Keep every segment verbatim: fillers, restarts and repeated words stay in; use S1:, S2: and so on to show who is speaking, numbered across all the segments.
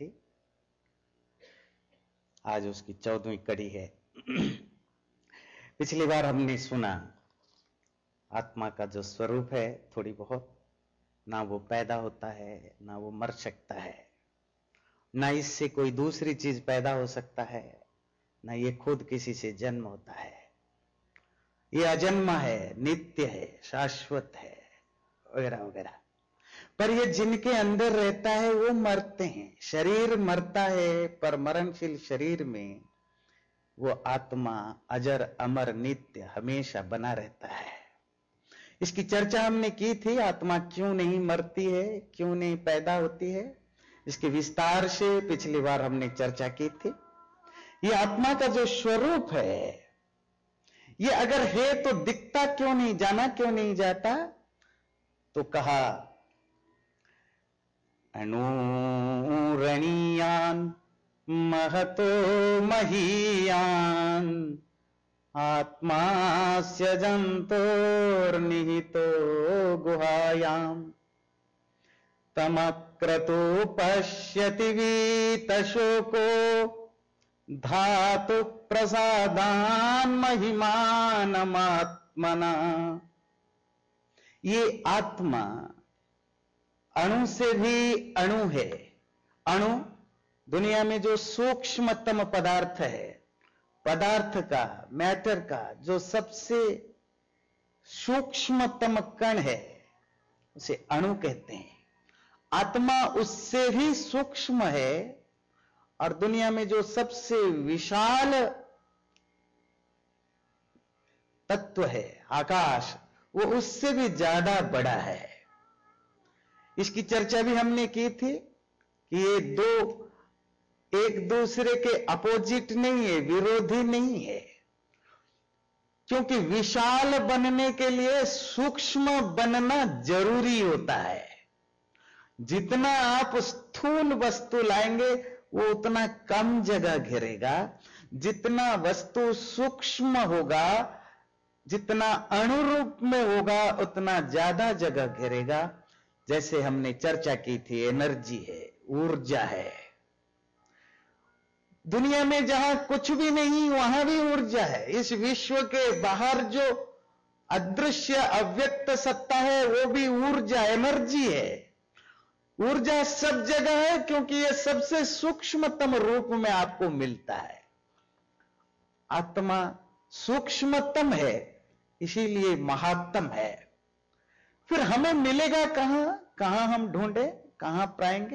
S1: थी, आज उसकी चौदहवीं कड़ी है। पिछली बार हमने सुना आत्मा का जो स्वरूप है, थोड़ी बहुत, ना वो पैदा होता है ना वो मर सकता है, ना इससे कोई दूसरी चीज पैदा हो सकता है, ना ये खुद किसी से जन्म होता है। ये अजन्मा है, नित्य है, शाश्वत है, वगैरह वगैरह। पर ये जिनके अंदर रहता है वो मरते हैं। शरीर मरता है, पर मरणशील शरीर में वो आत्मा अजर अमर नित्य हमेशा बना रहता है। इसकी चर्चा हमने की थी, आत्मा क्यों नहीं मरती है, क्यों नहीं पैदा होती है, इसके विस्तार से पिछली बार हमने चर्चा की थी। ये आत्मा का जो स्वरूप है, ये अगर है तो दिखता क्यों नहीं, जाना क्यों नहीं जाता? तो कहा अणुरणीयान महतो महीयान आत्मास्य जंतोर्निहितो गुहायाम तमक्रतो पश्यति वीतशोको धातु प्रसादान महिमानमात्मना। ये आत्मा अणु से भी अणु है। अणु दुनिया में जो सूक्ष्मतम पदार्थ है, पदार्थ का, मैटर का जो सबसे सूक्ष्मतम कण है, उसे अणु कहते हैं। आत्मा उससे भी सूक्ष्म है, और दुनिया में जो सबसे विशाल तत्व है, आकाश, वो उससे भी ज्यादा बड़ा है। इसकी चर्चा भी हमने की थी कि ये दो एक दूसरे के अपोजिट नहीं है, विरोधी नहीं है, क्योंकि विशाल बनने के लिए सूक्ष्म बनना जरूरी होता है। जितना आप स्थूल वस्तु लाएंगे वो उतना कम जगह घेरेगा, जितना वस्तु सूक्ष्म होगा, जितना अणुरूप में होगा, उतना ज्यादा जगह घेरेगा। जैसे हमने चर्चा की थी, एनर्जी है, ऊर्जा है। दुनिया में जहां कुछ भी नहीं वहां भी ऊर्जा है। इस विश्व के बाहर जो अदृश्य अव्यक्त सत्ता है वो भी ऊर्जा, एनर्जी है। ऊर्जा सब जगह है, क्योंकि यह सबसे सूक्ष्मतम रूप में आपको मिलता है। आत्मा सूक्ष्मतम है, इसीलिए महात्म है। फिर हमें मिलेगा कहां? कहां हम ढूंढे, कहां पाएंगे?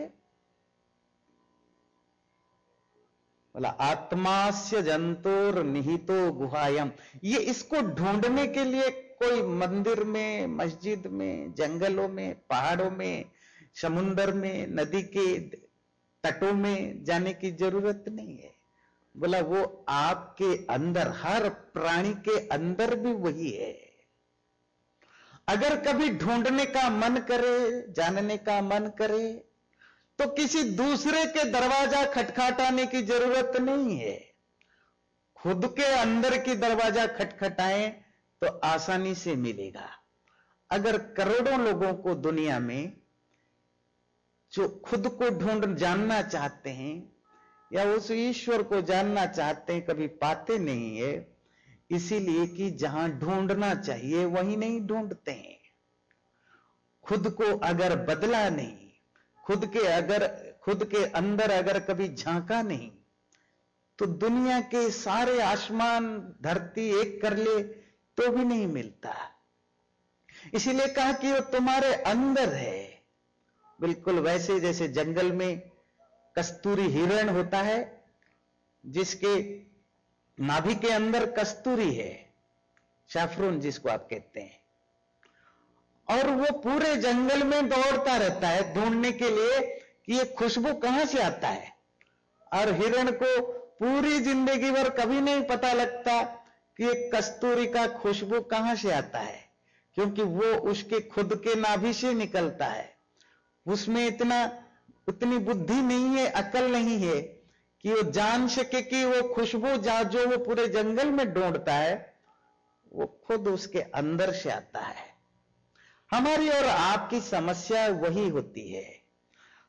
S1: बोला आत्मास्य जंतुर निहितो गुहायम। ये इसको ढूंढने के लिए कोई मंदिर में, मस्जिद में, जंगलों में, पहाड़ों में, समुंदर में, नदी के तटों में जाने की जरूरत नहीं है। बोला वो आपके अंदर, हर प्राणी के अंदर भी वही है। अगर कभी ढूंढने का मन करे, जानने का मन करे, तो किसी दूसरे के दरवाजा खटखटाने की जरूरत नहीं है। खुद के अंदर की दरवाजा खटखटाएं तो आसानी से मिलेगा। अगर करोड़ों लोगों को दुनिया में जो खुद को ढूंढ जानना चाहते हैं या उस ईश्वर को जानना चाहते हैं, कभी पाते नहीं है, इसीलिए कि जहां ढूंढना चाहिए वहीं नहीं ढूंढते हैं। खुद को अगर बदला नहीं, खुद के अगर खुद के अंदर अगर कभी झांका नहीं, तो दुनिया के सारे आसमान धरती एक कर ले तो भी नहीं मिलता। इसीलिए कहा कि वो तुम्हारे अंदर है। बिल्कुल वैसे जैसे जंगल में कस्तूरी हिरण होता है, जिसके नाभि के अंदर कस्तूरी है, सैफरन जिसको आप कहते हैं, और वो पूरे जंगल में दौड़ता रहता है ढूंढने के लिए कि ये खुशबू कहां से आता है। और हिरण को पूरी जिंदगी भर कभी नहीं पता लगता कि ये कस्तूरी का खुशबू कहां से आता है, क्योंकि वो उसके खुद के नाभि से निकलता है। उसमें इतना उतनी बुद्धि नहीं है, अकल नहीं है कि वो जान सके कि वो खुशबू जो वो पूरे जंगल में ढूंढता है वो खुद उसके अंदर से आता है। हमारी और आपकी समस्या वही होती है।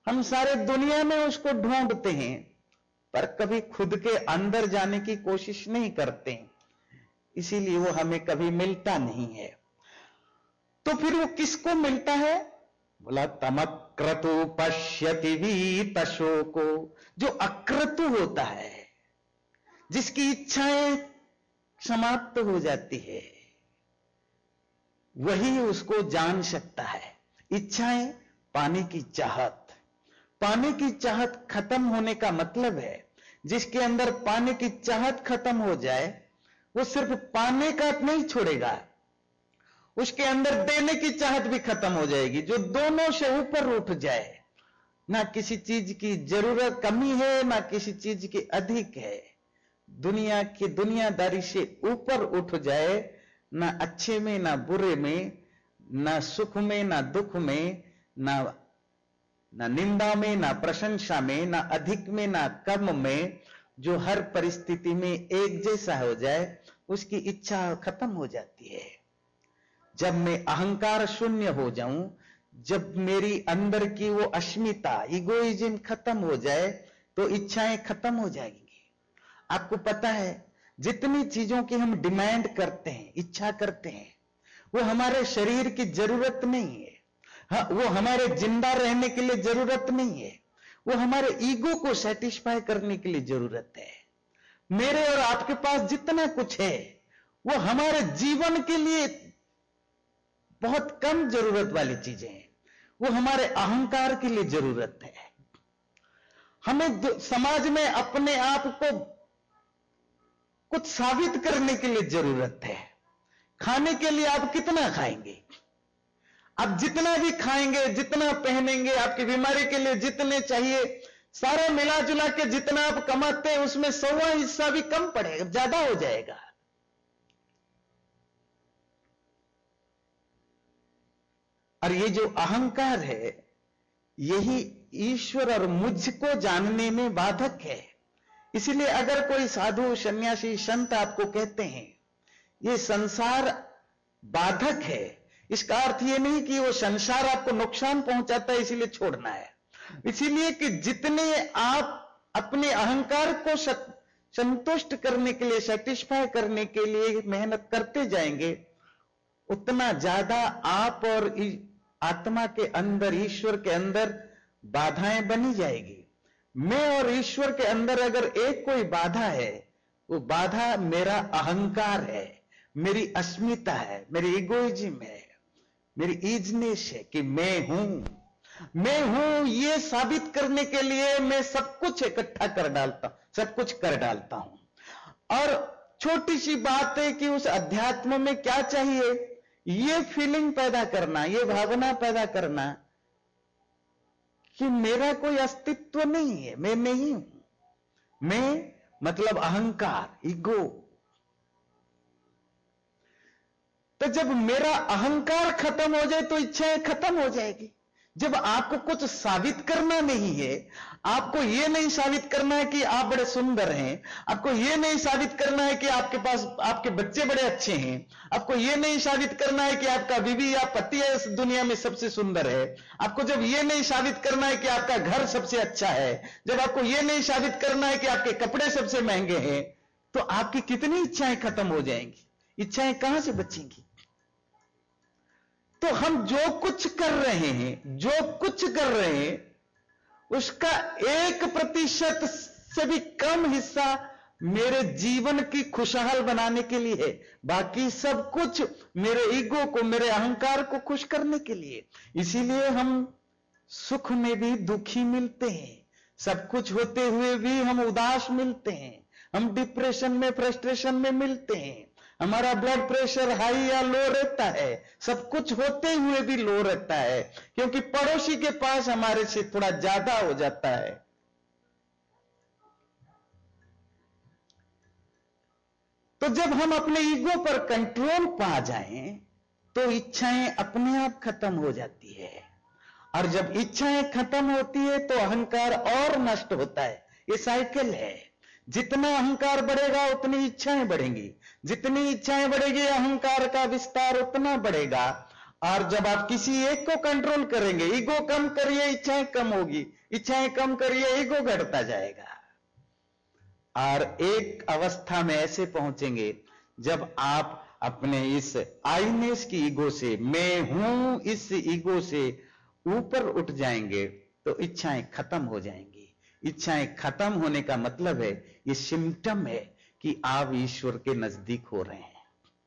S1: हम सारे दुनिया में उसको ढूंढते हैं, पर कभी खुद के अंदर जाने की कोशिश नहीं करते, इसीलिए वो हमें कभी मिलता नहीं है। तो फिर वो किसको मिलता है? बोला तमक्रतु पश्यति वीतशोको, जो अक्रतु होता है, जिसकी इच्छाएं समाप्त हो जाती है, वही उसको जान सकता है। इच्छाएं, पाने की चाहत, पाने की चाहत खत्म होने का मतलब है, जिसके अंदर पाने की चाहत खत्म हो जाए, वो सिर्फ पाने का नहीं छोड़ेगा, उसके अंदर देने की चाहत भी खत्म हो जाएगी, जो दोनों से ऊपर उठ जाए। ना किसी चीज की जरूरत कमी है, ना किसी चीज की अधिक है, दुनिया की दुनियादारी से ऊपर उठ जाए, ना अच्छे में ना बुरे में, ना सुख में ना दुख में, ना ना निंदा में ना प्रशंसा में, ना अधिक में ना कम में, जो हर परिस्थिति में एक जैसा हो जाए, उसकी इच्छा खत्म हो जाती है। जब मैं अहंकार शून्य हो जाऊं, जब मेरी अंदर की वो अस्मिता, इगोइज्म खत्म हो जाए, तो इच्छाएं खत्म हो जाएंगी। आपको पता है, जितनी चीजों की हम डिमांड करते हैं, इच्छा करते हैं, वो हमारे शरीर की जरूरत नहीं है, हाँ, वो हमारे जिंदा रहने के लिए जरूरत नहीं है, वो हमारे ईगो को सेटिस्फाई करने के लिए जरूरत है। मेरे और आपके पास जितना कुछ है, वो हमारे जीवन के लिए बहुत कम जरूरत वाली चीजें हैं, वो हमारे अहंकार के लिए जरूरत है। हमें समाज में अपने आप को कुछ साबित करने के लिए जरूरत है। खाने के लिए आप कितना खाएंगे? आप जितना भी खाएंगे, जितना पहनेंगे, आपकी बीमारी के लिए जितने चाहिए, सारे मिला जुला के जितना आप कमाते हैं, उसमें सौवा हिस्सा भी कम पड़ेगा, ज्यादा हो जाएगा। और ये जो अहंकार है, यही ईश्वर और मुझको जानने में बाधक है। इसलिए अगर कोई साधु, सन्यासी, संत आपको कहते हैं ये संसार बाधक है, इसका अर्थ ये नहीं कि वो संसार आपको नुकसान पहुंचाता है इसीलिए छोड़ना है। इसीलिए कि जितने आप अपने अहंकार को संतुष्ट करने के लिए, सेटिस्फाई करने के लिए मेहनत करते जाएंगे, उतना ज्यादा आप और आत्मा के अंदर, ईश्वर के अंदर बाधाएं बनी जाएगी। मैं और ईश्वर के अंदर अगर एक कोई बाधा है, वो बाधा मेरा अहंकार है, मेरी अस्मिता है, मेरी इगोइज्म है, मेरी ईजनेस है कि मैं हूं, मैं हूं। ये साबित करने के लिए मैं सब कुछ इकट्ठा कर डालता, सब कुछ कर डालता हूं। और छोटी सी बात है कि उस अध्यात्म में क्या चाहिए, ये फीलिंग पैदा करना, ये भावना पैदा करना कि मेरा कोई अस्तित्व नहीं है, मैं नहीं हूं। मैं मतलब अहंकार, ईगो। तो जब मेरा अहंकार खत्म हो जाए तो इच्छाएं खत्म हो जाएगी। जब आपको कुछ साबित करना नहीं है, आपको यह नहीं साबित करना है कि आप बड़े सुंदर हैं, आपको यह नहीं साबित करना है कि आपके पास आपके बच्चे बड़े अच्छे हैं, आपको यह नहीं साबित करना है कि आपका बीवी या पति इस दुनिया में सबसे सुंदर है, आपको जब यह नहीं साबित करना है कि आपका घर सबसे अच्छा है, जब आपको यह नहीं साबित करना है कि आपके कपड़े सबसे महंगे हैं, तो आपकी कितनी इच्छाएं खत्म हो जाएंगी, इच्छाएं कहां से बचेंगी? तो हम जो कुछ कर रहे हैं, जो कुछ कर रहे हैं, उसका एक प्रतिशत से भी कम हिस्सा मेरे जीवन की खुशहाल बनाने के लिए है। बाकी सब कुछ मेरे ईगो को, मेरे अहंकार को खुश करने के लिए। इसीलिए हम सुख में भी दुखी मिलते हैं, सब कुछ होते हुए भी हम उदास मिलते हैं, हम डिप्रेशन में, फ्रस्ट्रेशन में मिलते हैं, हमारा ब्लड प्रेशर हाई या लो रहता है, सब कुछ होते हुए भी लो रहता है, क्योंकि पड़ोसी के पास हमारे से थोड़ा ज्यादा हो जाता है। तो जब हम अपने ईगो पर कंट्रोल पा जाएं, तो इच्छाएं अपने आप खत्म हो जाती है। और जब इच्छाएं खत्म होती है तो अहंकार और नष्ट होता है। ये साइकिल है। जितना अहंकार बढ़ेगा उतनी इच्छाएं बढ़ेंगी, जितनी इच्छाएं बढ़ेगी अहंकार का विस्तार उतना बढ़ेगा। और जब आप किसी एक को कंट्रोल करेंगे, ईगो कम करिए, इच्छाएं कम होगी, इच्छाएं कम करिए, ईगो घटता जाएगा। और एक अवस्था में ऐसे पहुंचेंगे जब आप अपने इस आईनेस की ईगो से, मैं हूं इस ईगो से ऊपर उठ जाएंगे तो इच्छाएं खत्म हो जाएंगी। इच्छाएं खत्म होने का मतलब है, ये सिम्टम है कि आप ईश्वर के नजदीक हो रहे हैं।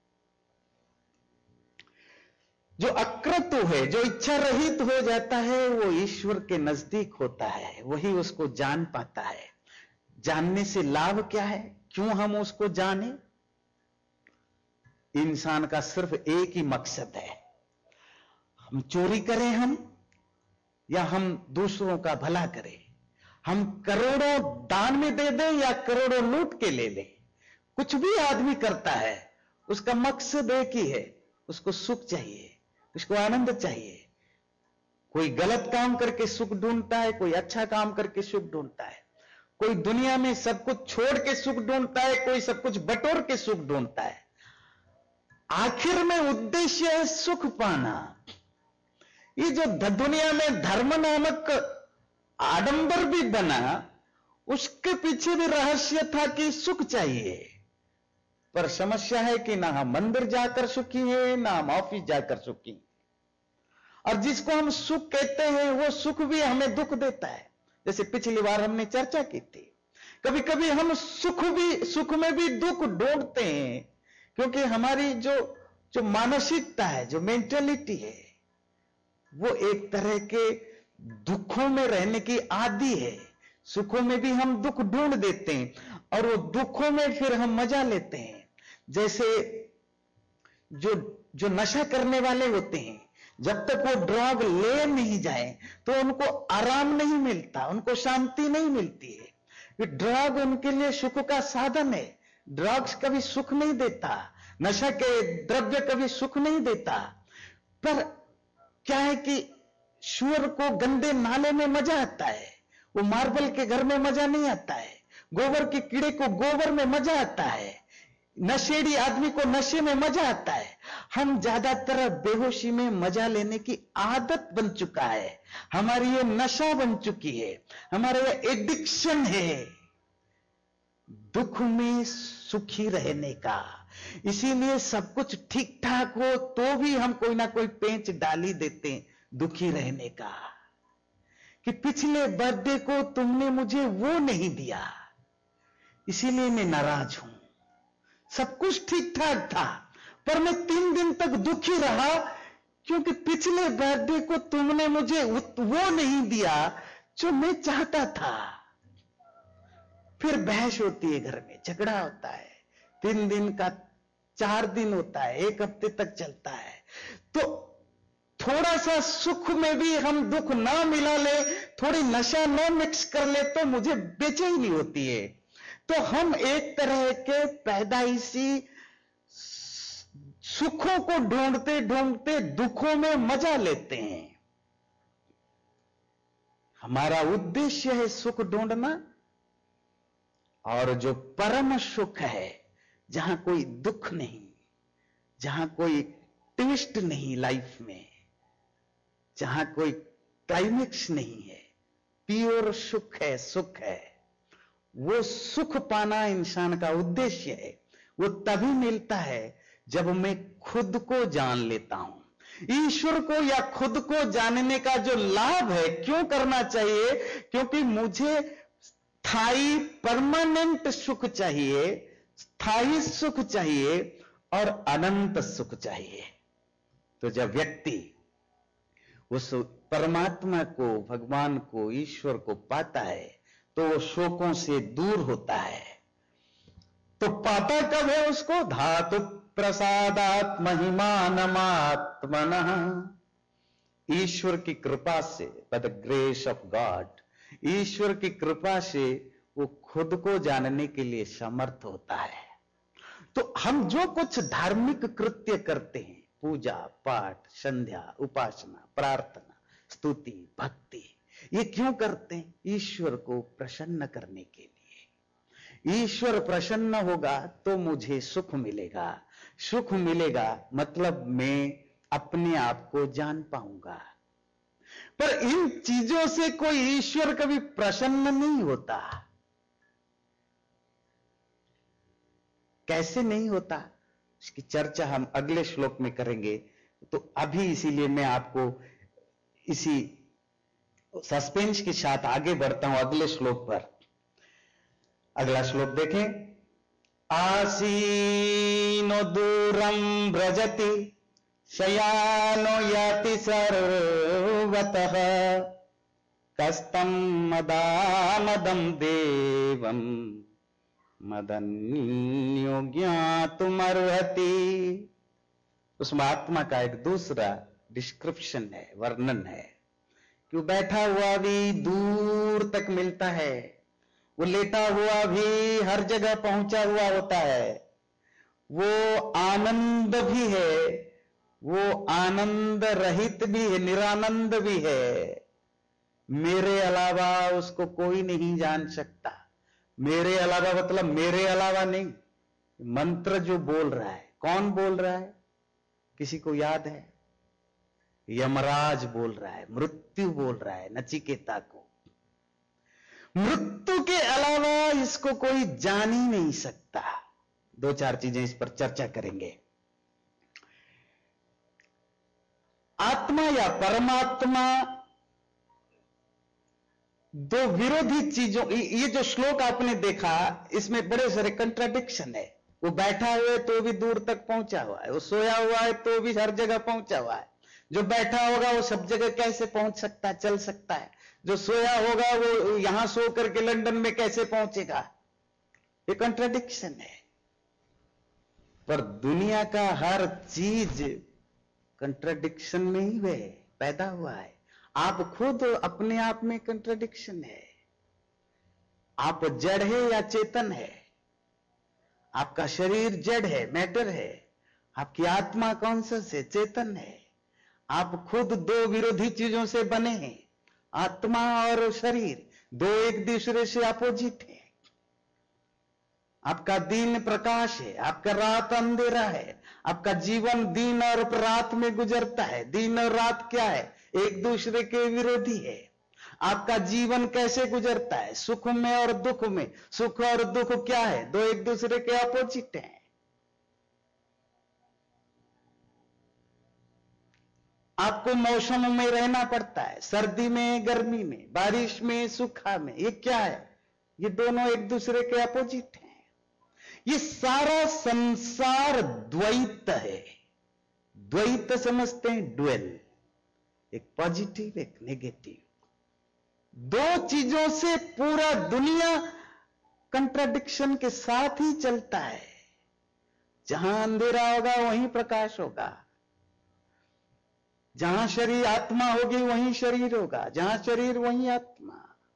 S1: जो अक्रतु है, जो इच्छा रहित हो जाता है, वो ईश्वर के नजदीक होता है, वही उसको जान पाता है। जानने से लाभ क्या है, क्यों हम उसको जाने? इंसान का सिर्फ एक ही मकसद है, हम चोरी करें हम या हम दूसरों का भला करें, हम करोड़ों दान में दे दें या करोड़ों लूट के ले लें। कुछ भी आदमी करता है, उसका मकसद एक ही है, उसको सुख चाहिए, उसको आनंद चाहिए। कोई गलत काम करके सुख ढूंढता है, कोई अच्छा काम करके सुख ढूंढता है, कोई दुनिया में सब कुछ छोड़ के सुख ढूंढता है, कोई सब कुछ बटोर के सुख ढूंढता है। आखिर में उद्देश्य है सुख पाना। ये जो दुनिया में धर्म नामक आडंबर भी बना, उसके पीछे भी रहस्य था कि सुख चाहिए। पर समस्या है कि ना हम मंदिर जाकर सुखी हैं, ना हम ऑफिस जाकर सुखी हैं। और जिसको हम सुख कहते हैं वो सुख भी हमें दुख देता है। जैसे पिछली बार हमने चर्चा की थी, कभी कभी हम सुख भी सुख में भी दुख ढूंढते हैं, क्योंकि हमारी जो जो मानसिकता है, जो मेंटेलिटी है, वो एक तरह के दुखों में रहने की आदी है। सुखों में भी हम दुख ढूंढ देते हैं और वो दुखों में फिर हम मजा लेते हैं। जैसे जो जो नशा करने वाले होते हैं, जब तक वो ड्रग ले नहीं जाए तो उनको आराम नहीं मिलता, उनको शांति नहीं मिलती है। ड्रग उनके लिए सुख का साधन है। ड्रग्स कभी सुख नहीं देता, नशा के द्रव्य कभी सुख नहीं देता। पर क्या है कि शुअर को गंदे नाले में मजा आता है, वो मार्बल के घर में मजा नहीं आता है। गोबर के कीड़े को गोबर में मजा आता है, नशेड़ी आदमी को नशे में मजा आता है। हम ज्यादातर बेहोशी में मजा लेने की आदत बन चुका है, हमारी ये नशा बन चुकी है, हमारा ये एडिक्शन है दुख में सुखी रहने का। इसीलिए सब कुछ ठीक ठाक हो तो भी हम कोई ना कोई पेंच डाल ही देते हैं दुखी रहने का, कि पिछले बर्थडे को तुमने मुझे वो नहीं दिया, इसीलिए मैं नाराज हूं। सब कुछ ठीक ठाक था पर मैं तीन दिन तक दुखी रहा क्योंकि पिछले बर्थडे को तुमने मुझे वो नहीं दिया जो मैं चाहता था। फिर बहस होती है, घर में झगड़ा होता है, तीन दिन का चार दिन होता है, एक हफ्ते तक चलता है। तो थोड़ा सा सुख में भी हम दुख ना मिला ले, थोड़ी नशा ना मिक्स कर ले तो मुझे बेचैनी होती है। तो हम एक तरह के पैदाइशी सुखों को ढूंढते ढूंढते दुखों में मजा लेते हैं। हमारा उद्देश्य है सुख ढूंढना, और जो परम सुख है, जहां कोई दुख नहीं, जहां कोई ट्विस्ट नहीं लाइफ में, जहां कोई क्लाइमेक्स नहीं है, प्योर सुख है, सुख है, वो सुख पाना इंसान का उद्देश्य है। वो तभी मिलता है जब मैं खुद को जान लेता हूं। ईश्वर को या खुद को जानने का जो लाभ है, क्यों करना चाहिए? क्योंकि मुझे स्थायी परमानेंट सुख चाहिए, स्थायी सुख चाहिए और अनंत सुख चाहिए। तो जब व्यक्ति उस परमात्मा को, भगवान को, ईश्वर को पाता है तो वो शोकों से दूर होता है। तो पाता कब है उसको? धातु प्रसादात महिमानमात्मनः, ईश्वर की कृपा से, by the grace of God, ईश्वर की कृपा से वो खुद को जानने के लिए समर्थ होता है। तो हम जो कुछ धार्मिक कृत्य करते हैं, पूजा पाठ, संध्या, उपासना, प्रार्थना, स्तुति, भक्ति, ये क्यों करते हैं? ईश्वर को प्रसन्न करने के लिए। ईश्वर प्रसन्न होगा तो मुझे सुख मिलेगा, सुख मिलेगा मतलब मैं अपने आप को जान पाऊंगा। पर इन चीजों से कोई ईश्वर कभी प्रसन्न नहीं होता। कैसे नहीं होता, इसकी चर्चा हम अगले श्लोक में करेंगे। तो अभी इसीलिए मैं आपको इसी सस्पेंस के साथ आगे बढ़ता हूं अगले श्लोक पर। अगला श्लोक देखें। आसीनो दूरम व्रजति शयानो याति सर्वतः कस्तम मदामदं देवम मदन्यो ज्ञातुमर्हति। उसमें आत्मा का एक दूसरा डिस्क्रिप्शन है, वर्णन है कि वो बैठा हुआ भी दूर तक मिलता है, वो लेटा हुआ भी हर जगह पहुंचा हुआ होता है, वो आनंद भी है, वो आनंद रहित भी है, निरानंद भी है। मेरे अलावा उसको कोई नहीं जान सकता। मेरे अलावा मतलब मेरे अलावा नहीं, मंत्र जो बोल रहा है, कौन बोल रहा है? किसी को याद है? यमराज बोल रहा है, मृत्यु बोल रहा है नचिकेता को। मृत्यु के अलावा इसको कोई जान ही नहीं सकता। दो चार चीजें इस पर चर्चा करेंगे। आत्मा या परमात्मा दो विरोधी चीजों, ये जो श्लोक आपने देखा इसमें बड़े सारे कंट्राडिक्शन है। वो बैठा हुआ है तो भी दूर तक पहुंचा हुआ है, वो सोया हुआ है तो भी हर जगह पहुंचा हुआ है। जो बैठा होगा वो सब जगह कैसे पहुंच सकता है, चल सकता है? जो सोया होगा वो यहां सो करके लंदन में कैसे पहुंचेगा? ये कंट्राडिक्शन है। पर दुनिया का हर चीज कंट्राडिक्शन में ही वे पैदा हुआ है। आप खुद अपने आप में कंट्राडिक्शन है। आप जड़ है या चेतन है? आपका शरीर जड़ है, मैटर है। आपकी आत्मा कॉन्शियस है, चेतन है। आप खुद दो विरोधी चीजों से बने हैं, आत्मा और शरीर, दो एक दूसरे से अपोजिट है। आपका दिन प्रकाश है, आपका रात अंधेरा है। आपका जीवन दिन और रात में गुजरता है। दिन और रात क्या है? एक दूसरे के विरोधी है। आपका जीवन कैसे गुजरता है? सुख में और दुख में। सुख और दुख क्या है? दो एक दूसरे के अपोजिट हैं। आपको मौसम में रहना पड़ता है, सर्दी में, गर्मी में, बारिश में, सूखा में। ये क्या है? ये दोनों एक दूसरे के अपोजिट हैं। ये सारा संसार द्वैत है। द्वैत समझते हैं? ड्वेल, एक पॉजिटिव एक नेगेटिव। दो चीजों से पूरा दुनिया कंट्राडिक्शन के साथ ही चलता है। जहां अंधेरा होगा वहीं प्रकाश होगा, जहां शरीर आत्मा होगी वहीं शरीर होगा, जहां शरीर वहीं आत्मा,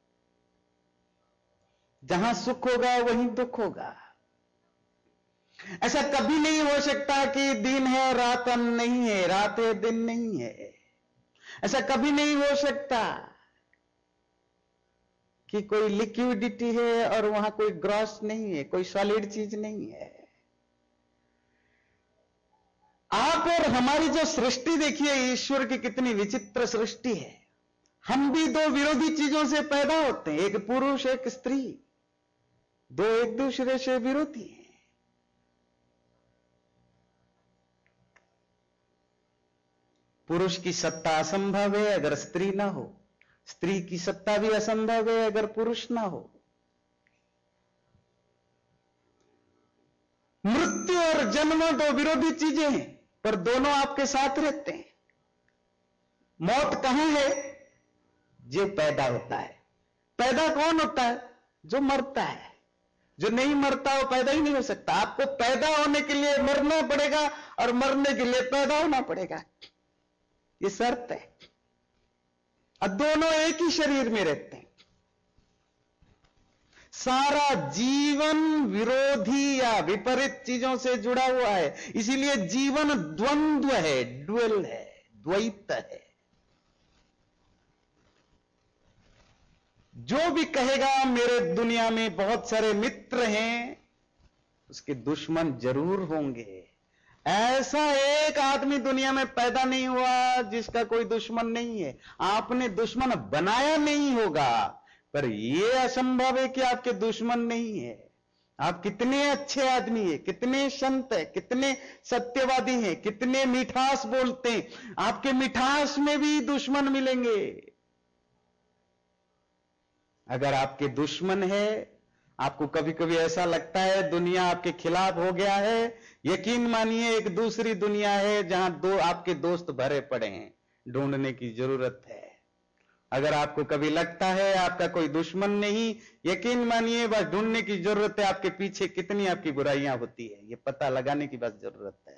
S1: जहां सुख होगा वहीं दुख होगा। ऐसा कभी नहीं हो सकता कि दिन है रात नहीं है, रात है दिन नहीं है। ऐसा कभी नहीं हो सकता कि कोई लिक्विडिटी है और वहां कोई ग्रॉस नहीं है, कोई सॉलिड चीज नहीं है। आप और हमारी जो सृष्टि देखिए, ईश्वर की कितनी विचित्र सृष्टि है। हम भी दो विरोधी चीजों से पैदा होते हैं, एक पुरुष एक स्त्री, दो एक दूसरे से विरोधी हैं। पुरुष की सत्ता असंभव है अगर स्त्री ना हो, स्त्री की सत्ता भी असंभव है अगर पुरुष ना हो। मृत्यु और जन्म दो विरोधी चीजें हैं, पर दोनों आपके साथ रहते हैं। मौत कहां है? जो पैदा होता है। पैदा कौन होता है? जो मरता है। जो नहीं मरता वो पैदा ही नहीं हो सकता। आपको पैदा होने के लिए मरना पड़ेगा और मरने के लिए पैदा होना पड़ेगा, ये शर्त है। अब दोनों एक ही शरीर में रहते हैं। सारा जीवन विरोधी या विपरीत चीजों से जुड़ा हुआ है। इसीलिए जीवन द्वंद्व है, ड्वेल है, द्वैत है। जो भी कहेगा मेरे दुनिया में बहुत सारे मित्र हैं, उसके दुश्मन जरूर होंगे। ऐसा एक आदमी दुनिया में पैदा नहीं हुआ जिसका कोई दुश्मन नहीं है। आपने दुश्मन बनाया नहीं होगा, पर यह असंभव है कि आपके दुश्मन नहीं है। आप कितने अच्छे आदमी हैं, कितने संत हैं, कितने सत्यवादी हैं, कितने मिठास बोलते हैं, आपके मिठास में भी दुश्मन मिलेंगे। अगर आपके दुश्मन है, आपको कभी कभी ऐसा लगता है दुनिया आपके खिलाफ हो गया है, यकीन मानिए एक दूसरी दुनिया है जहां दो आपके दोस्त भरे पड़े हैं, ढूंढने की जरूरत है। अगर आपको कभी लगता है आपका कोई दुश्मन नहीं, यकीन मानिए बस ढूंढने की जरूरत है आपके पीछे कितनी आपकी बुराइयां होती है, यह पता लगाने की बस जरूरत है।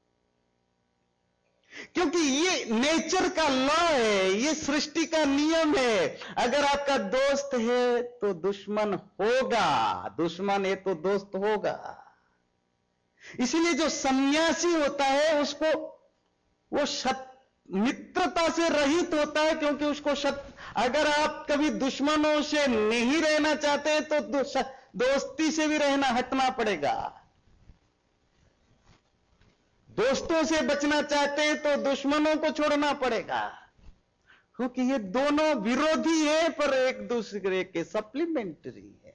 S1: क्योंकि ये नेचर का लॉ है, ये सृष्टि का नियम है। अगर आपका दोस्त है तो दुश्मन होगा, दुश्मन है तो दोस्त होगा। इसीलिए जो सन्यासी होता है उसको वो शत मित्रता से रहित होता है, क्योंकि उसको शत अगर आप कभी दुश्मनों से नहीं रहना चाहते तो दो, दोस्ती से भी रहना हटना पड़ेगा। दोस्तों से बचना चाहते हैं तो दुश्मनों को छोड़ना पड़ेगा, क्योंकि ये दोनों विरोधी हैं पर एक दूसरे के सप्लीमेंट्री है।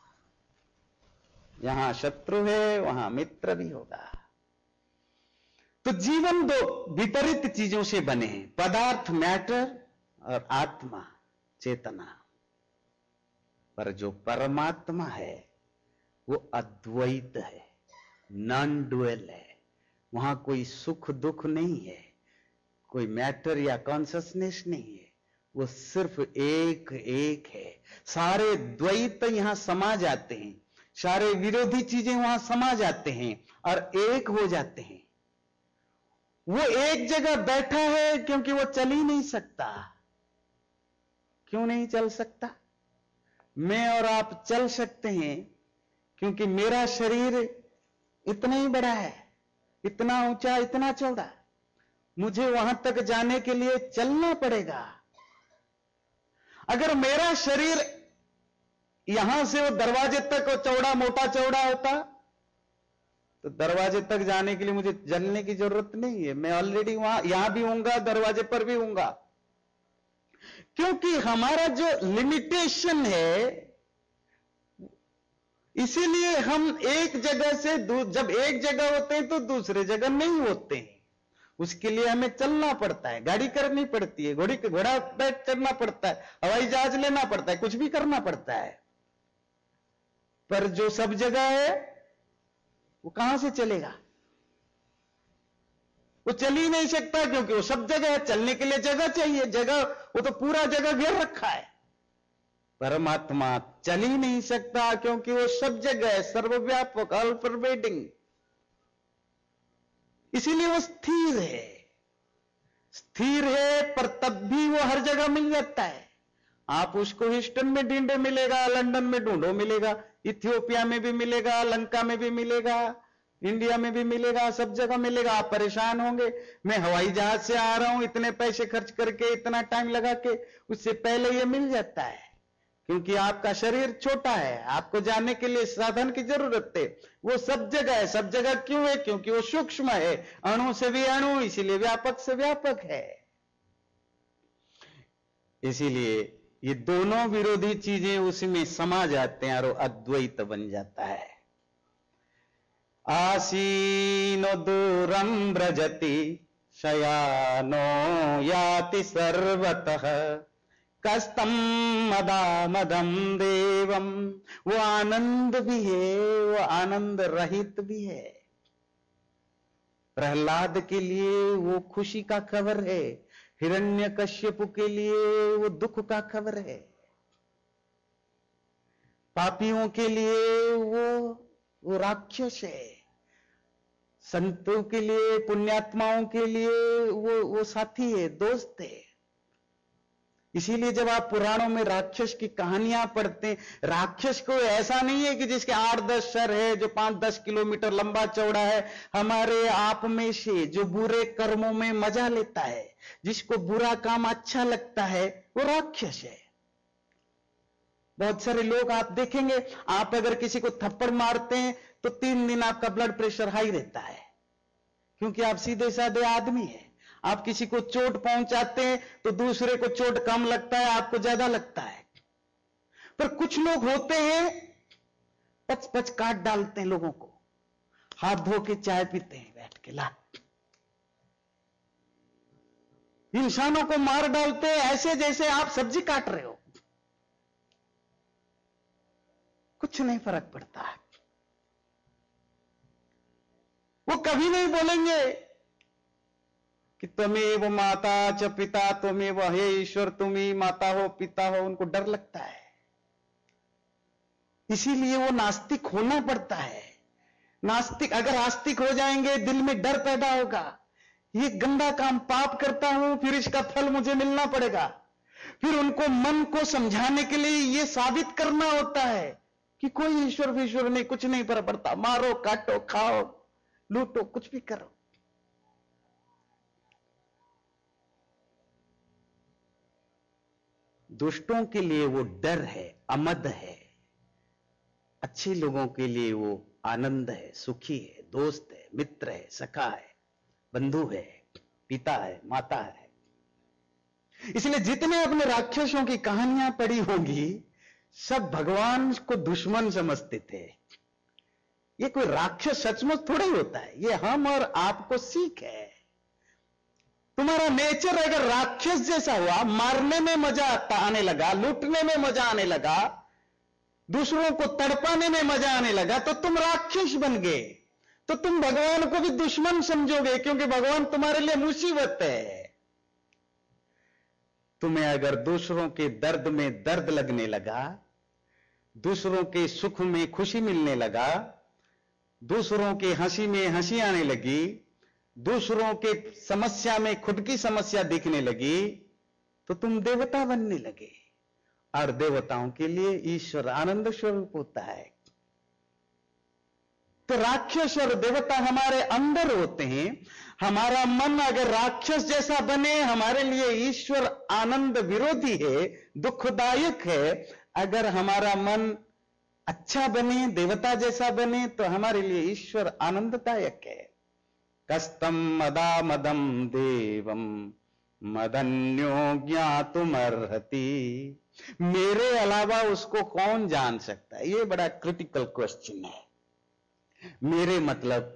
S1: यहां शत्रु है वहां मित्र भी होगा। तो जीवन दो विपरीत चीजों से बने हैं, पदार्थ मैटर और आत्मा चेतना। पर जो परमात्मा है वो अद्वैत है, नॉन डुअल है। वहां कोई सुख दुख नहीं है, कोई मैटर या कॉन्शसनेस नहीं है, वो सिर्फ एक एक है। सारे द्वैत यहां समा जाते हैं, सारे विरोधी चीजें वहां समा जाते हैं और एक हो जाते हैं। वो एक जगह बैठा है क्योंकि वो चल ही नहीं सकता। क्यों नहीं चल सकता? मैं और आप चल सकते हैं क्योंकि मेरा शरीर इतना ही बड़ा है, इतना ऊंचा, इतना चौड़ा। मुझे वहां तक जाने के लिए चलना पड़ेगा। अगर मेरा शरीर यहां से वो दरवाजे तक वो चौड़ा मोटा चौड़ा होता तो दरवाजे तक जाने के लिए मुझे चलने की जरूरत नहीं है, मैं ऑलरेडी वहां यहां भी हूंगा, दरवाजे पर भी हूंगा। क्योंकि हमारा जो लिमिटेशन है, इसीलिए हम एक जगह से जब एक जगह होते हैं तो दूसरे जगह नहीं होते हैं। उसके लिए हमें चलना पड़ता है, गाड़ी करनी पड़ती है, घोड़ी घोड़ा बैठ करना पड़ता है, हवाई जहाज लेना पड़ता है, कुछ भी करना पड़ता है। पर जो सब जगह है वो कहां से चलेगा? वो चल ही नहीं सकता, क्योंकि वो सब जगह है। चलने के लिए जगह चाहिए, जगह वो तो पूरा जगह घेर रखा है। परमात्मा चल ही नहीं सकता क्योंकि वो सब जगह है, सर्वव्यापक, ऑल परवेडिंग। इसीलिए वो स्थिर है, स्थिर है, पर तब भी वो हर जगह मिल जाता है। आप उसको ह्यूस्टन में ढूंढो मिलेगा, लंदन में ढूंढो मिलेगा, इथियोपिया में भी मिलेगा, लंका में भी मिलेगा, इंडिया में भी मिलेगा, सब जगह मिलेगा। आप परेशान होंगे, मैं हवाई जहाज से आ रहा हूं इतने पैसे खर्च करके, इतना टाइम लगा के, उससे पहले ये मिल जाता है। क्योंकि आपका शरीर छोटा है, आपको जाने के लिए साधन की जरूरत है। वो सब जगह है। सब जगह क्यों है? क्योंकि वो सूक्ष्म है, अणु से भी अणु, इसीलिए व्यापक से व्यापक है। इसीलिए ये दोनों विरोधी चीजें उसी में समा जाते हैं और वो अद्वैत बन जाता है। आसीनो दूरम व्रजति शयानो याति सर्वतः कस्तम मदा मदम देवम। वो आनंद भी है, वो आनंद रहित भी है। प्रहलाद के लिए वो खुशी का खबर है, हिरण्यकश्यप के लिए वो दुख का खबर है, पापियों के लिए वो वो राक्षस है, संतों के लिए, पुण्यात्माओं के लिए वो वो साथी है, दोस्त है। इसीलिए जब आप पुराणों में राक्षस की कहानियां पढ़ते हैं, राक्षस को ऐसा नहीं है कि जिसके आठ दस सर है, जो पांच दस किलोमीटर लंबा चौड़ा है। हमारे आप में से जो बुरे कर्मों में मजा लेता है, जिसको बुरा काम अच्छा लगता है, वो राक्षस है। बहुत सारे लोग आप देखेंगे, आप अगर किसी को थप्पड़ मारते हैं तो तीन दिन आपका ब्लड प्रेशर हाई रहता है। क्योंकि आप सीधे साधे आदमी हैं। आप किसी को चोट पहुंचाते हैं तो दूसरे को चोट कम लगता है, आपको ज्यादा लगता है। पर कुछ लोग होते हैं पच पच काट डालते हैं लोगों को, हाथ धो के चाय पीते हैं बैठ के, ला इंसानों को मार डालते हैं ऐसे जैसे आप सब्जी काट रहे हो, कुछ नहीं फर्क पड़ता। वो कभी नहीं बोलेंगे कि त्वमेव माता च पिता त्वमेव, हे ईश्वर तुम ही माता हो पिता हो। उनको डर लगता है, इसीलिए वो नास्तिक होना पड़ता है। नास्तिक अगर आस्तिक हो जाएंगे, दिल में डर पैदा होगा, ये गंदा काम पाप करता हूं, फिर इसका फल मुझे मिलना पड़ेगा। फिर उनको मन को समझाने के लिए ये साबित करना होता है कि कोई ईश्वर ईश्वर नहीं, कुछ नहीं फर्क पड़ता, मारो काटो खाओ लूटो कुछ भी करो। दुष्टों के लिए वो डर है, अमद है। अच्छे लोगों के लिए वो आनंद है, सुखी है, दोस्त है, मित्र है, सखा है, बंधु है, पिता है, माता है। इसलिए जितने अपने राक्षसों की कहानियां पढ़ी होंगी, सब भगवान को दुश्मन समझते थे। ये कोई राक्षस सचमुच थोड़ा ही होता है, ये हम और आपको सीख है। तुम्हारा नेचर अगर राक्षस जैसा हुआ, मारने में मजा आता आने लगा, लूटने में मजा आने लगा, दूसरों को तड़पाने में मजा आने लगा, तो तुम राक्षस बन गए। तो तुम भगवान को भी दुश्मन समझोगे, क्योंकि भगवान तुम्हारे लिए मुसीबत है। तुम्हें अगर दूसरों के दर्द में दर्द लगने लगा, दूसरों के सुख में खुशी मिलने लगा, दूसरों के हंसी में हंसी आने लगी, दूसरों के समस्या में खुद की समस्या दिखने लगी, तो तुम देवता बनने लगे। और देवताओं के लिए ईश्वर आनंद स्वरूप होता है। तो राक्षस और देवता हमारे अंदर होते हैं। हमारा मन अगर राक्षस जैसा बने, हमारे लिए ईश्वर आनंद विरोधी है, दुखदायक है। अगर हमारा मन अच्छा बने, देवता जैसा बने, तो हमारे लिए ईश्वर आनंददायक है। कस्तम मदा मदम देवम मदन्यो ज्ञातुमर्हति। मेरे अलावा उसको कौन जान सकता है? ये बड़ा क्रिटिकल क्वेश्चन है। मेरे मतलब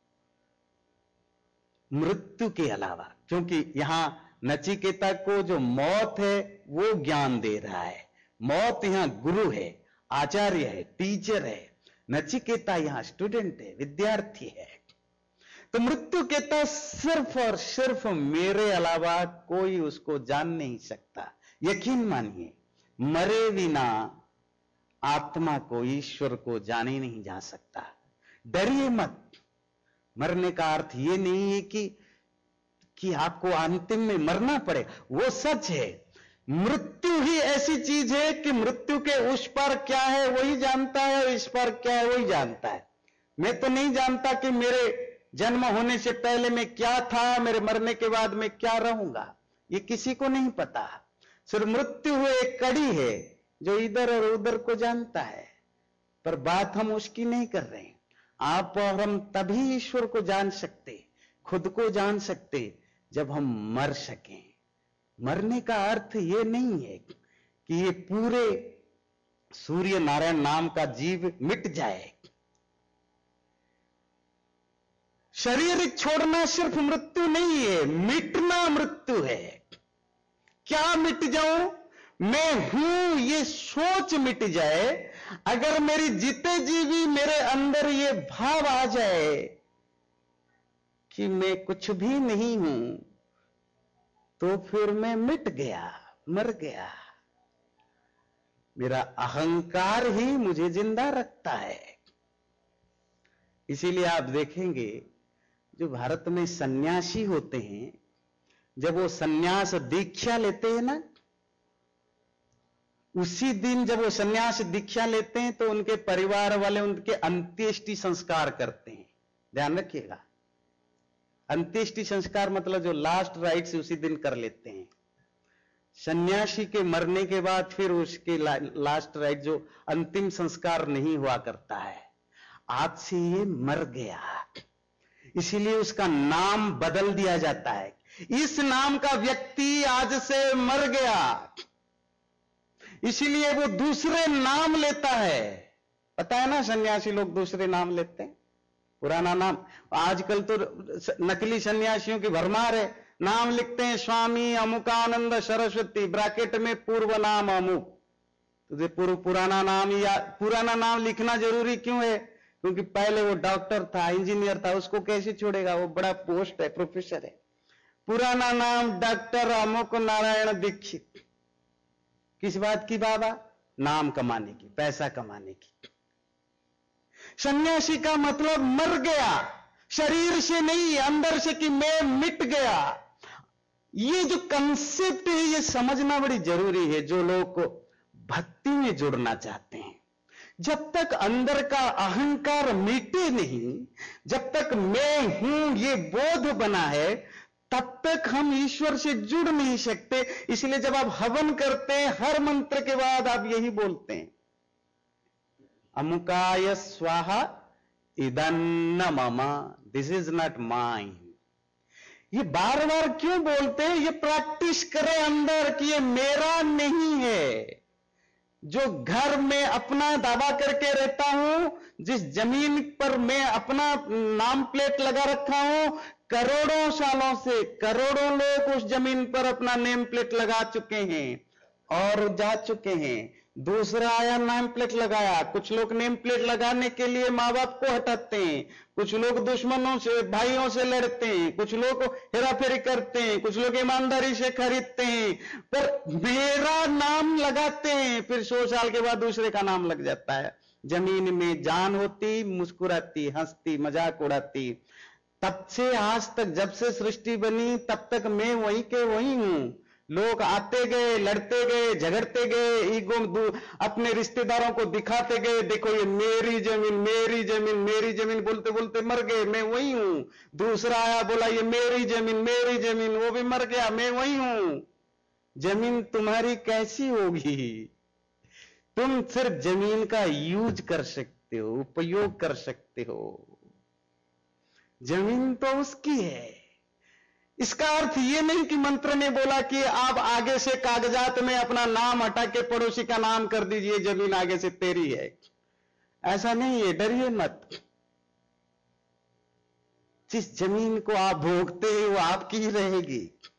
S1: मृत्यु के अलावा, क्योंकि यहां नचिकेता को जो मौत है वो ज्ञान दे रहा है। मौत यहां गुरु है, आचार्य है, टीचर है। नचिकेता यहां स्टूडेंट है, विद्यार्थी है। तो मृत्यु कहता सिर्फ और सिर्फ मेरे अलावा कोई उसको जान नहीं सकता। यकीन मानिए, मरे बिना आत्मा को, ईश्वर को जाने नहीं जा सकता। डरिए मत। मरने का अर्थ यह नहीं है कि कि आपको अंतिम में मरना पड़े, वो सच है। मृत्यु ही ऐसी चीज है कि मृत्यु के उस पर क्या है वही जानता है, और इस पर क्या है वही जानता है। मैं तो नहीं जानता कि मेरे जन्म होने से पहले मैं क्या था, मेरे मरने के बाद मैं क्या रहूंगा, ये किसी को नहीं पता। सिर्फ मृत्यु हुए एक कड़ी है जो इधर और उधर को जानता है। पर बात हम उसकी नहीं कर रहे हैं। आप और हम तभी ईश्वर को जान सकते, खुद को जान सकते, जब हम मर सकें। मरने का अर्थ यह नहीं है कि ये पूरे सूर्य नारायण नाम का जीव मिट जाए। शरीर छोड़ना सिर्फ मृत्यु नहीं है, मिटना मृत्यु है। क्या मिट जाऊं? मैं हूं ये सोच मिट जाए। अगर मेरी जीते जी भी मेरे अंदर ये भाव आ जाए कि मैं कुछ भी नहीं हूं, तो फिर मैं मिट गया, मर गया। मेरा अहंकार ही मुझे जिंदा रखता है। इसीलिए आप देखेंगे जो भारत में सन्यासी होते हैं, जब वो सन्यास दीक्षा लेते हैं ना, उसी दिन जब वो सन्यास दीक्षा लेते हैं तो उनके परिवार वाले उनके अंत्येष्टि संस्कार करते हैं। ध्यान रखिएगा, अंत्येष्टि संस्कार मतलब जो लास्ट राइट्स उसी दिन कर लेते हैं। सन्यासी के मरने के बाद फिर उसके ला, लास्ट राइट जो अंतिम संस्कार नहीं हुआ करता है। आज से ये मर गया, इसीलिए उसका नाम बदल दिया जाता है। इस नाम का व्यक्ति आज से मर गया, इसीलिए वो दूसरे नाम लेता है। पता है ना, सन्यासी लोग दूसरे नाम लेते हैं, पुराना नाम। आजकल तो नकली सन्यासियों की भरमार है, नाम लिखते हैं स्वामी अमुकानंद सरस्वती, ब्रैकेट में पूर्व नाम अमुक। तुझे पूर्व पुराना नाम या पुराना नाम लिखना जरूरी क्यों है? क्योंकि पहले वो डॉक्टर था, इंजीनियर था, उसको कैसे छोड़ेगा, वो बड़ा पोस्ट है, प्रोफेसर है। पुराना नाम डॉक्टर अमुक नारायण दीक्षित। किस बात की बाबा? नाम कमाने की, पैसा कमाने की। सन्यासी का मतलब मर गया, शरीर से नहीं, अंदर से, कि मैं मिट गया। ये जो कंसेप्ट है ये समझना बड़ी जरूरी है, जो लोग भक्ति में जुड़ना चाहते हैं। जब तक अंदर का अहंकार मिटे नहीं, जब तक मैं हूं ये बोध बना है, तब तक हम ईश्वर से जुड़ नहीं सकते। इसलिए जब आप हवन करते हैं, हर मंत्र के बाद आप यही बोलते हैं, अमुकाय स्वाहा इदन्न मम, दिस इज नॉट माइन। ये बार बार क्यों बोलते हैं? ये प्रैक्टिस करें अंदर कि ये मेरा नहीं है। जो घर में अपना दावा करके रहता हूं, जिस जमीन पर मैं अपना नाम प्लेट लगा रखा हूं, करोड़ों सालों से करोड़ों लोग उस जमीन पर अपना नेम प्लेट लगा चुके हैं और जा चुके हैं। दूसरा आया, नेम प्लेट लगाया। कुछ लोग नेम प्लेट लगाने के लिए मां बाप को हटाते हैं, कुछ लोग दुश्मनों से, भाइयों से लड़ते हैं, कुछ लोग हेराफेरी करते हैं, कुछ लोग ईमानदारी से खरीदते हैं, पर मेरा नाम लगाते हैं, फिर सौ साल के बाद दूसरे का नाम लग जाता है। जमीन में जान होती, मुस्कुराती, हंसती, मजाक उड़ाती। तब से आज तक, जब से सृष्टि बनी तब तक मैं वही के वही हूं। लोग आते गए, लड़ते गए, झगड़ते गए, ईगो अपने रिश्तेदारों को दिखाते गए, देखो ये मेरी जमीन, मेरी जमीन, मेरी जमीन बोलते बोलते मर गए, मैं वही हूं। दूसरा आया, बोला ये मेरी जमीन, मेरी जमीन, वो भी मर गया, मैं वही हूं। जमीन तुम्हारी कैसी होगी? तुम सिर्फ जमीन का यूज कर सकते हो, उपयोग कर सकते हो, जमीन तो उसकी है। इसका अर्थ यह नहीं कि मंत्र ने बोला कि आप आगे से कागजात में अपना नाम हटा के पड़ोसी का नाम कर दीजिए, जमीन आगे से तेरी है। ऐसा नहीं है, डरिए मत। जिस जमीन को आप भोगते हैं वो आपकी ही रहेगी।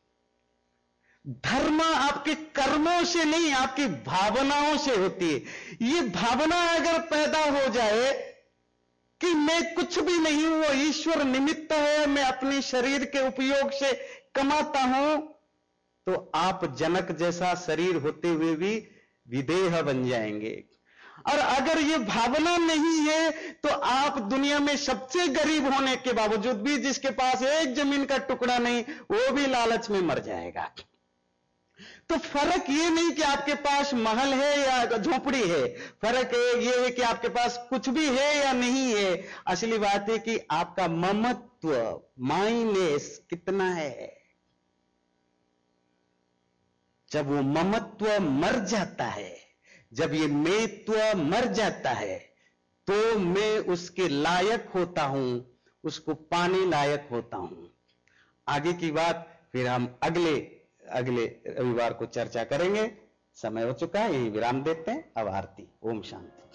S1: धर्म आपके कर्मों से नहीं, आपकी भावनाओं से होती है। ये भावना अगर पैदा हो जाए कि मैं कुछ भी नहीं हूं, वो ईश्वर निमित्त है, मैं अपने शरीर के उपयोग से कमाता हूं, तो आप जनक जैसा शरीर होते हुए भी विदेह बन जाएंगे। और अगर ये भावना नहीं है तो आप दुनिया में सबसे गरीब होने के बावजूद भी, जिसके पास एक जमीन का टुकड़ा नहीं, वो भी लालच में मर जाएगा। तो फर्क ये नहीं कि आपके पास महल है या झोपड़ी है, फर्क ये है कि आपके पास कुछ भी है या नहीं है। असली बात है कि आपका ममत्व, माइनेस कितना है। जब वो ममत्व मर जाता है, जब ये मेत्व मर जाता है, तो मैं उसके लायक होता हूं, उसको पाने लायक होता हूं। आगे की बात फिर हम अगले अगले रविवार को चर्चा करेंगे। समय हो चुका है, यही विराम देते हैं। अब आरती। ओम शांति।